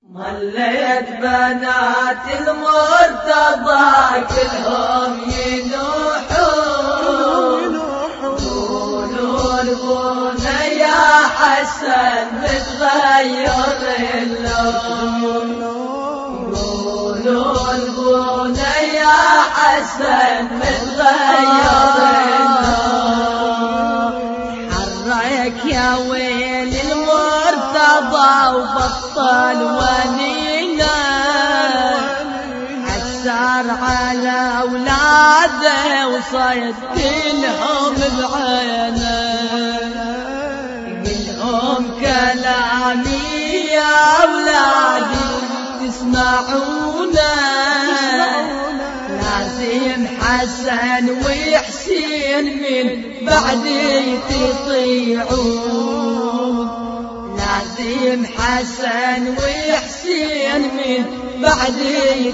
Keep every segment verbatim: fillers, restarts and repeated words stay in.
مليت بنات المرتضى كلهم ينوحون قولوا لبونا يا حسن متغير اللون قولوا لبونا يا حسن متغير اللون حرك يا ويل المرتضى وبطل ونينا عسار على اولاده وصيد كلهم بعينه قلهم كلامي يا اولادي تسمعونا لازم حسن وحسين من بعدي تطيعون لازم حسن وحسين من بعدي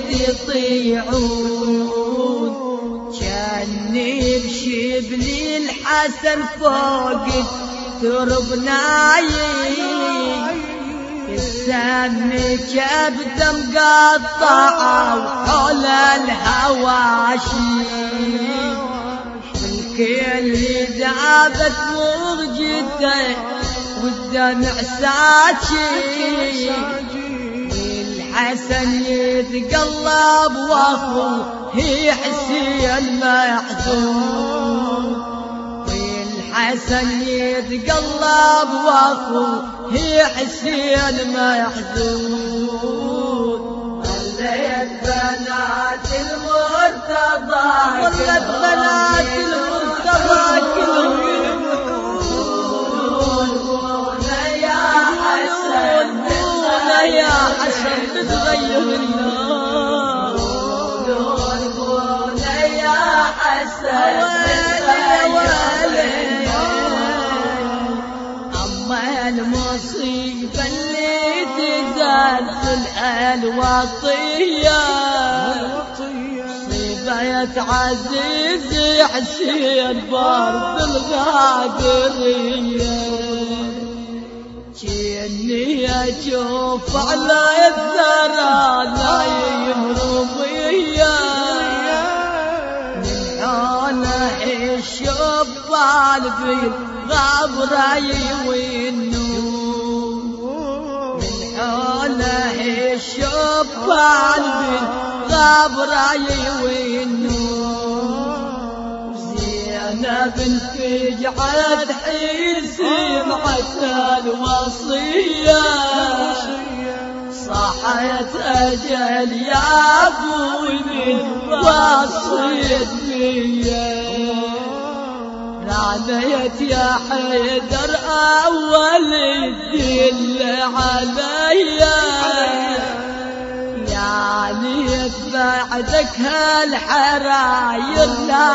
تطيعون جاني بشبلي الحسن فوق ترب نايم السم كبده مقطعه وحول الهواشي والكل ذابت مرجته والدمع ساكي الحسن يتقلب واخوه حسين محزون الحسن يتقلب واخوه حسين محزون وليت بنات المرتضى وليت بنات المرتضى كلهم يا حسن تتغير النار قولوا يا حسن تتغير أما المصيبة اللي تزلزل الوطية مصيبة عزيز حسين بارد الغادرية جيني أشوف على الثرى نايم رضية من حوله الشبان في غبرة يوينون من حوله الشبان في غبرة يوينون زينب انفجعت حين سمعت الوصية صحيت أجل يا أبوي من وصيت بيا ناديت يا حيدر أول الدل عليا يا ليت بعدك هالحراير لا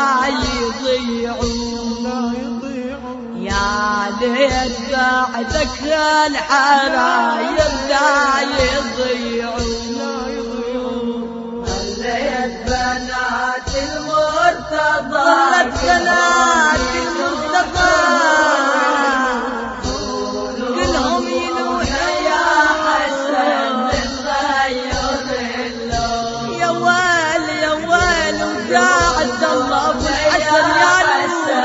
يضيعون يا ليت بعدك هالحراير لا يضيعون وليت بنات المرتضى وليت بنات المرتضى كلهم ينوحوا يا حسن متغير اللون يا ويل يا ويل وساعد الله بالحسن يا نور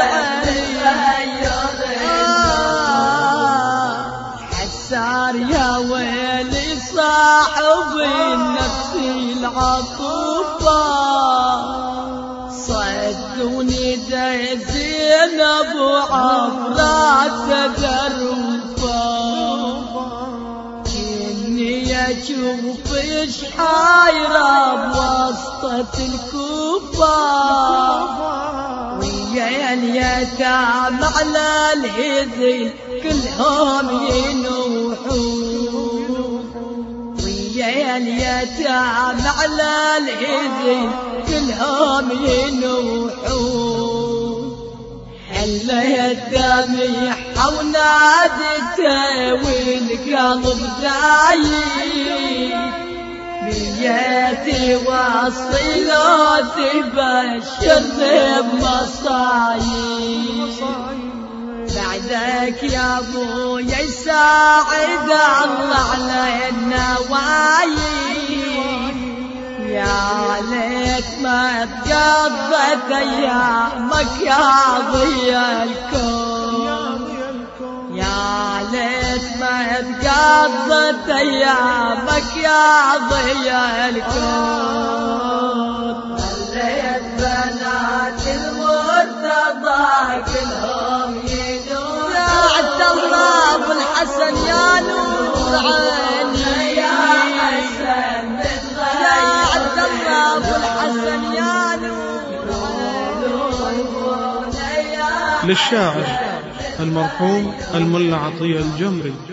حسار يا ويلي صاحب النفس العطوفة صدوني داي زينب وعفرات دروفة كني أشوف إيش حايرة بوسطة الكوفة ويا اليتام على الهذيل كلهم ينوحون ويا اليتام على الهذيل كلهم ينوحون حلى الدمع ونادته والقلب دايم بيتي وصلاتي بشر بمصايب بعدك يا ابويا يساعد الله علينا يا ليت ما تقضت أيامك يا ضيا الكون، يا ليت ما تقضت أيامك يا ضيا الكون. خليت بنات المرتضى كلهم يدور يا عبد الله أبو الحسن يا نور عيني، يا حسن يا عبد الله أبو الحسن يا نور. للشاعر المرحوم الملا عطية الجمري.